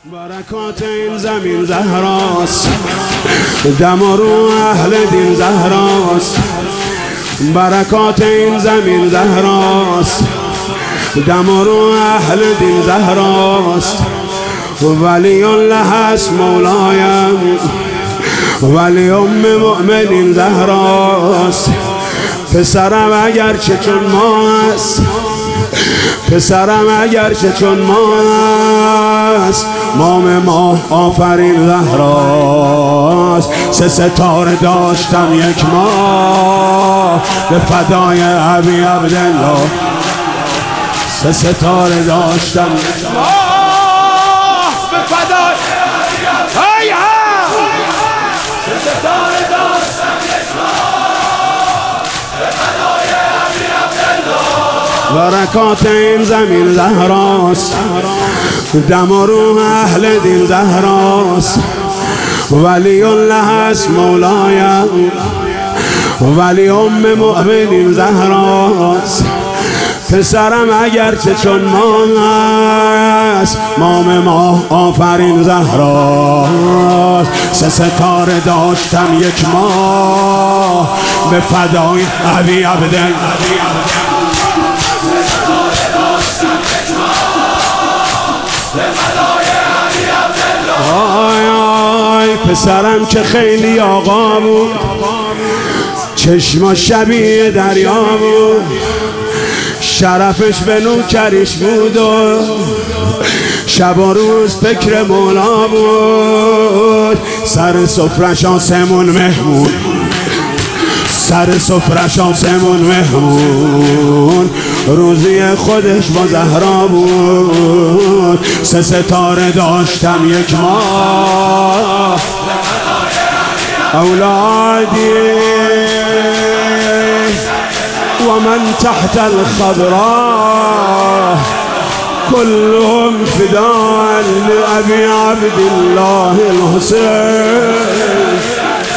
برکات این زمین زهراست، دم و رو اهل دین زهراست. برکات این زمین زهراست، دم و رو اهل دین زهراست. ولی الله است مولایم، ولی مؤمنین زهراست. پسرم اگرچه چون ما است، پسرم اگرچه چون ما است، مام ما آفرین زهراست. سه ستاره داشتم یک ماه به فدای ابی عبدالله. سه ستاره داشتم یک ماه به فدای ابی عبدالله. سه ستاره داشتم یک ماه به فدای ابی عبدالله. برکات این زمین زهراست، دم و روح اهل دین زهراست. ولی الله است مولایم، ولی مؤمنین زهراست. پسرم اگرچه چون ما است، مام ما آفرین زهراست. سه ستاره داشتم یک ماه به فدای ابی عبدالله. آی آی پسرم که خیلی آقا بود، چشما شبیه دریا بود، شرفش به نوکریش بود و شب و روز فکر مولا بود. سر سفرش آسمون مهمون، سر سفرش آسمون مهمون، روزی خودش با زهرا بود. سه ستاره داشتم یک ماه اولادی و من تحت الخضراء كلهم فداء لأبي عبد الله الحسين.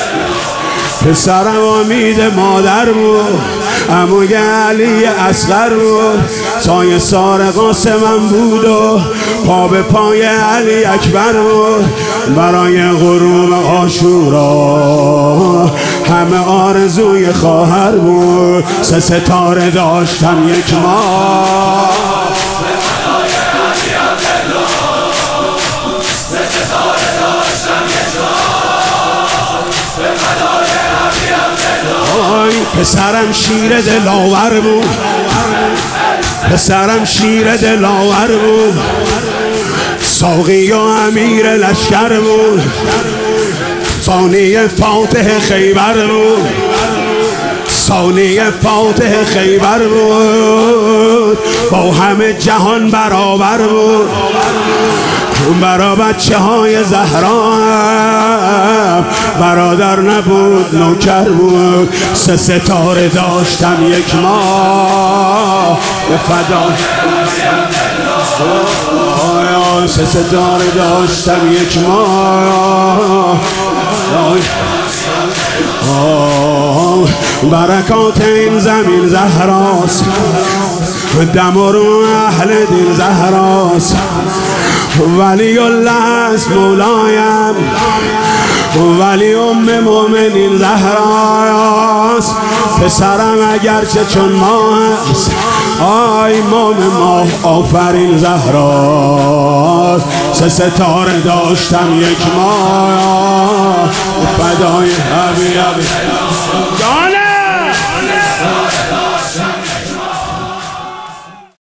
پسرم امید مادر بود، عموی علی اصغر بود، سایه سار قاسمم بود و پا به پای علی اکبر بود. برای غروب عاشورا همه آرزوی خواهر بود. سه ستاره داشتم یک ماه پسرم شیر دلاور بود، پسرم شیر دلاور بود، ساقی و امیر لشکر بود، ثانی فاتح خیبر بود، ثانی فاتح خیبر بود. با همه جهان برابر بود، برا بچه های زهرا برادر نبود نوکر بود. سه ستاره داشتم یک ماه به فدای سه ستاره داشتم یک ماه. برکات این زمین زهراست، دم و رو اهل دین زهراست. ولی الله است مولایم، ولی مؤمنین زهراست. پسرم اگرچه چون ما است، آی مام ما آفرین زهراست. سه ستاره داشتم یک ماه فدای ابی عبدالله.